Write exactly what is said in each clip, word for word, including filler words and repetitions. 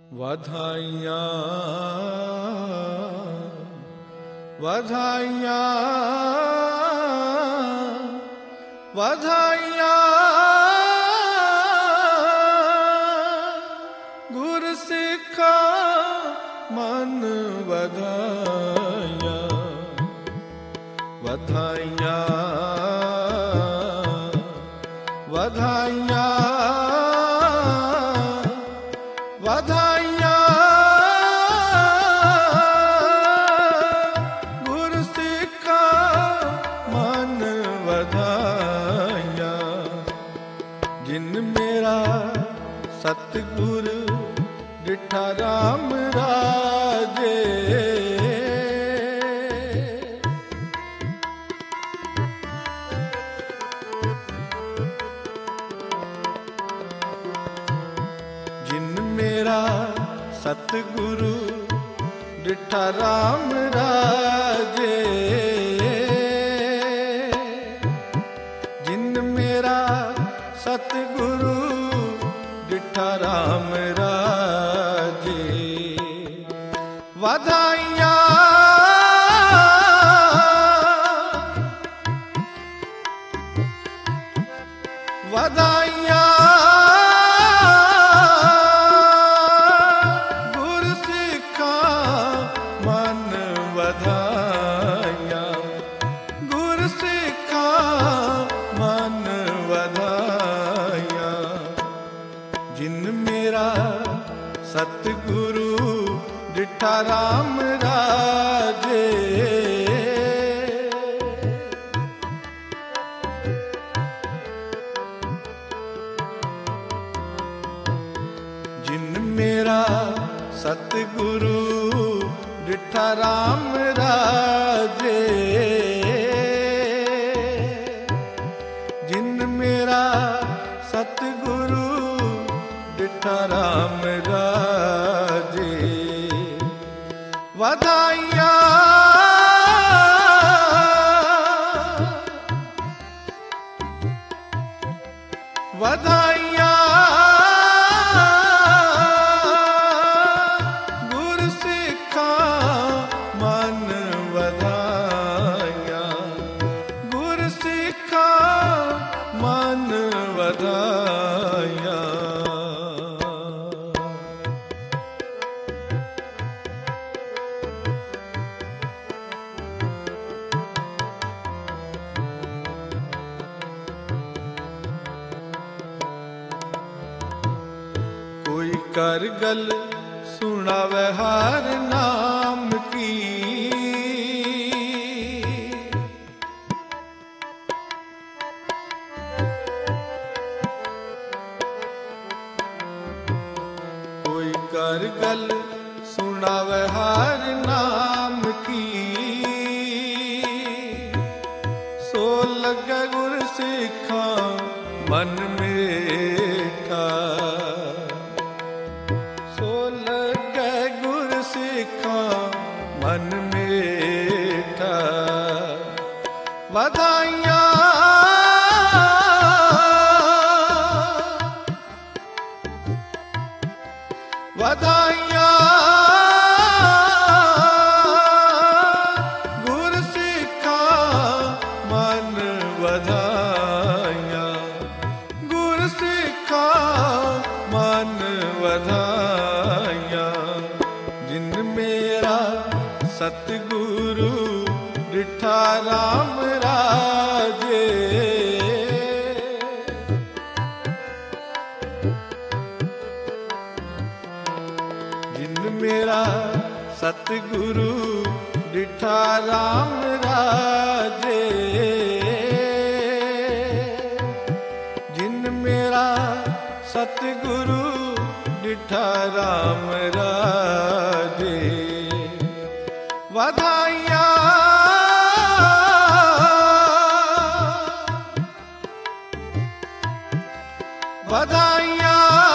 ਵਧਾਈਆਂ ਵਧਾਈਆਂ ਵਧਾਈਆਂ ਗੁਰ ਸਿੱਖਾ ਮਨ ਵਧਾਈਆਂ ਵਧਾਈਆਂ ਵਧਾਈਆਂ ਵਧਾਈਆਂ ਗੁਰ ਸਿੱਖਾ ਮਨ ਵਧਾਈਆਂ ਜਿਨ ਮੇਰਾ ਸਤਿਗੁਰ ਡਿਠਾ ਰਾਮ ਰਾਜੇ ਜਿਨ ਮੇਰਾ ਸਤਿਗੁਰੂ ਡਿਠਾ ਰਾਮ ਰਾਜੇ ਜਿਨ ਮੇਰਾ ਸਤਿਗੁਰੂ ਡਿਠਾ ਰਾਮ ਰਾਜੇ ਵਧਾਈਆਂ ਵਧਾਈਆਂ ਗੁਰ ਸਿੱਖਾ ਮਨ ਵਧਾਈਆਂ ਗੁਰ ਸਿੱਖਾ ਮਨ ਵਧਾਈਆਂ ਜਿਨ ਮੇਰਾ ਸਤਿਗੁਰੂ ਡਿਠਾ ਰਾਮ ਰਾਜੇ ਜਿਨ ਮੇਰਾ ਸਤਿਗੁਰੂ ਡਿਠਾ ਰਾਮ ਰਾਜੇ ਜਿਨ ਮੇਰਾ ਸਤਿਗੁਰੂ ਡਿਠਾ ਰਾਮ ਰਾਜੇ ਵਧਾਈਆਂ ਵਧਾਈਆਂ ਗੁਰ ਸਿੱਖਾ ਮਨ ਵਧਾਈਆਂ ਗੁਰ ਸਿੱਖਾ ਮਨ ਵਧਾਈਆਂ ਕੋਈ ਕਰ ਗੱਲ ਸੁਣਾਵੇ ਹਰ ਨਾਮ ਕੀ ਕੋਈ ਕਰ ਗੱਲ ਸੁਣਾਵੇ ਹਰ ਨਾਮ ਕੀ ਸੋ ਲੱਗੇ ਗੁਰ ਸਿੱਖਾ ਮਨ ਮੇਠਾ ਮਨ ਮੇਠਾ ਵਧਾਈਆਂ ਵਧਾਈਆਂ ਗੁਰ ਸਿੱਖਾ ਮਨ ਵਧਾਈਆਂ ਗੁਰ ਸਿੱਖਾ ਮਨ ਵਧਾਈਆਂ ਜਿਨ ਮੇਰਾ ਸਤਿਗੁਰੂ ਡਿਠਾ ਰਾਮ ਰਾਜੇ ਜਿਨ ਮੇਰਾ ਸਤਿਗੁਰੂ ਡਿਠਾ ਰਾਮ ਰਾਜੇ ਜਿਨ ਮੇਰਾ ਸਤਿਗੁਰੂ ਡਿਠਾ ਰਾਮ ਰਾਜੇ ਵਧਾਈਆਂ ਵਧਾਈਆਂ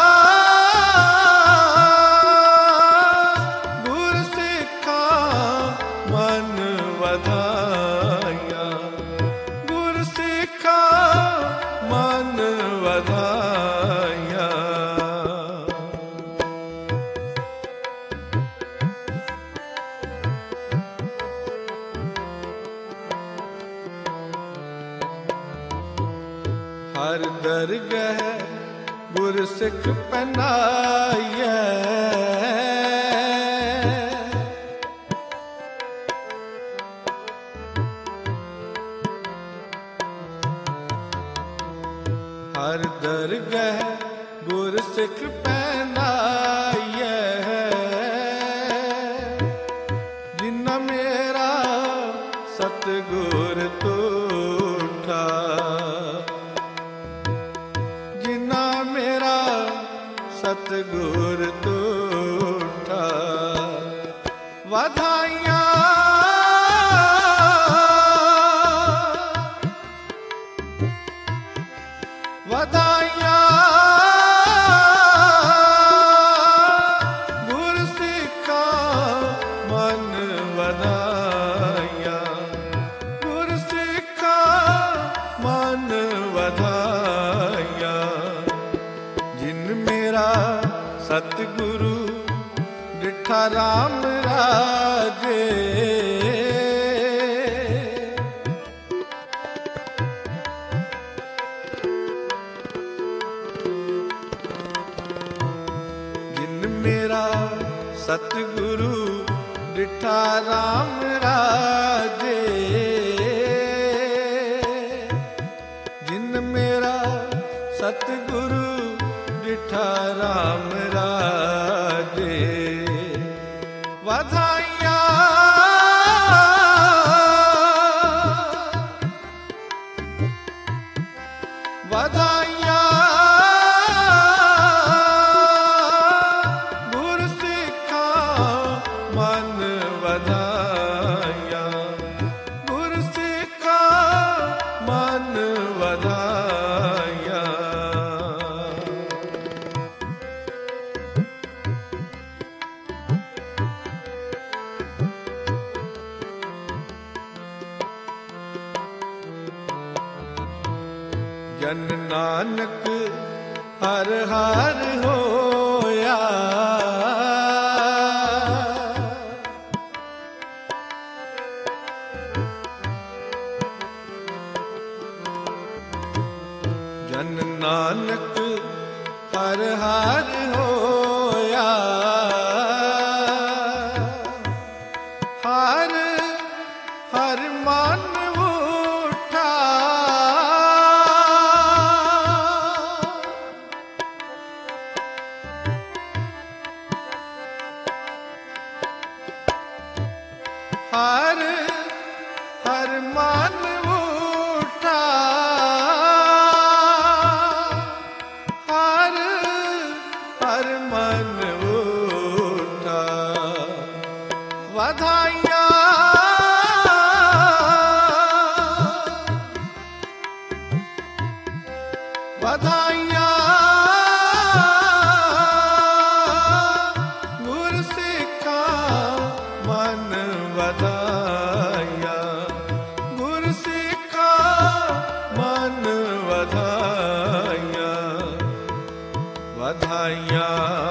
ਗੁਰ ਸਿੱਖਾ ਮਨ ਵਧਾਈਆਂ ਗੁਰ ਸਿੱਖਾ ਮਨ ਵਧਾਈਆਂ ਦਰਗਹ ਗੁਰ ਸਿੱਖ ਪਹਿਨਾਈਐ। ਹਰ ਦਰਗਹ ਗੁਰ ਸਿੱਖ ਪਹਿਨਾਈਐ। ਜਿਨ੍ਹਾਂ ਮੇਰਾ ਸਤਿਗੁਰ ਤੁਠਾ, ਜਿਨ੍ਹਾਂ ਮੇਰਾ ਸਤਿਗੁਰ ਤੁਠਾ। ਵਧਾਈਆਂ ਵਧਾਈਆਂ ਗੁਰ ਸਿੱਖਾਂ ਮਨ ਵਧਾਈਆਂ, ਗੁਰ ਸਿੱਖਾਂ ਮਨ ਵਧਾਈਆਂ। ਜਿਨ ਮੇਰਾ ਸਤਿਗੁਰੂ ਡਿਠਾ ਰਾਮ ਰਾਜੇ, ਮੇਰਾ ਸਤਿਗੁਰੂ ਡਿਠਾ ਰਾਮ ਰਾਜੇ। ਜਿਨ ਮੇਰਾ ਸਤਿਗੁਰੂ ਡਿਠਾ ਰਾਮ ਰਾਜੇ। ਵਧਾਈਆਂ ਵਧਾਈਆਂ ਮਨ ਵਧਾਈਆਂ, ਗੁਰ ਸਿੱਖਾਂ ਮਨ ਵਧਾਈਆਂ। ਜਨ ਨਾਨਕ ਹਰ ਹਰ ਹੋਇਆ, ਜਨ ਨਾਨਕ ਹਰ ਹਰ ਹੋਇਆ। ਹਰ ਹਰ ਮਨ ਉਠਾ, ਹਰ ਹਰ ਮਨ ਉਠਾ। ਹਰ ਹਰ ਮਨ ਉਠਾ। ਵਧਾਈਆਂ ਵਧਾਈਆਂ ਗੁਰ ਸਿੱਖਾਂ ਮਨ ਵਧਾਈਆਂ, ਗੁਰ ਸਿੱਖਾਂ ਮਨ ਵਧਾਈਆਂ। ਵਧਾਈਆਂ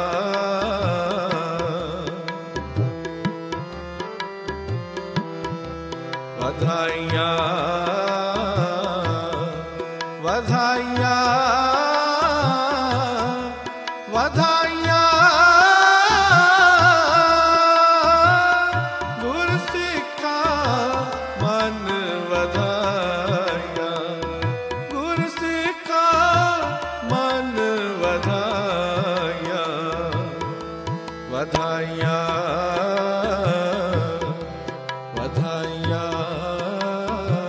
ਵਧਾਈਆਂ ਵਧਾਈਆਂ ਵਧਾਈਆਂ ਗੁਰ ਸਿੱਖਾਂ ਮਨ ਵਧਾਈਆਂ, ਗੁਰ ਸਿੱਖਾਂ ਮਨ ਵਧਾਈਆਂ। ਵਧਾਈਆਂ ਵਧਾਈਆਂ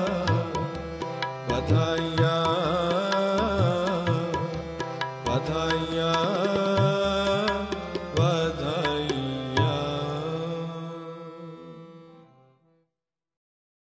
ਵਧਾਈਆਂ ਵਧਾਈਆਂ।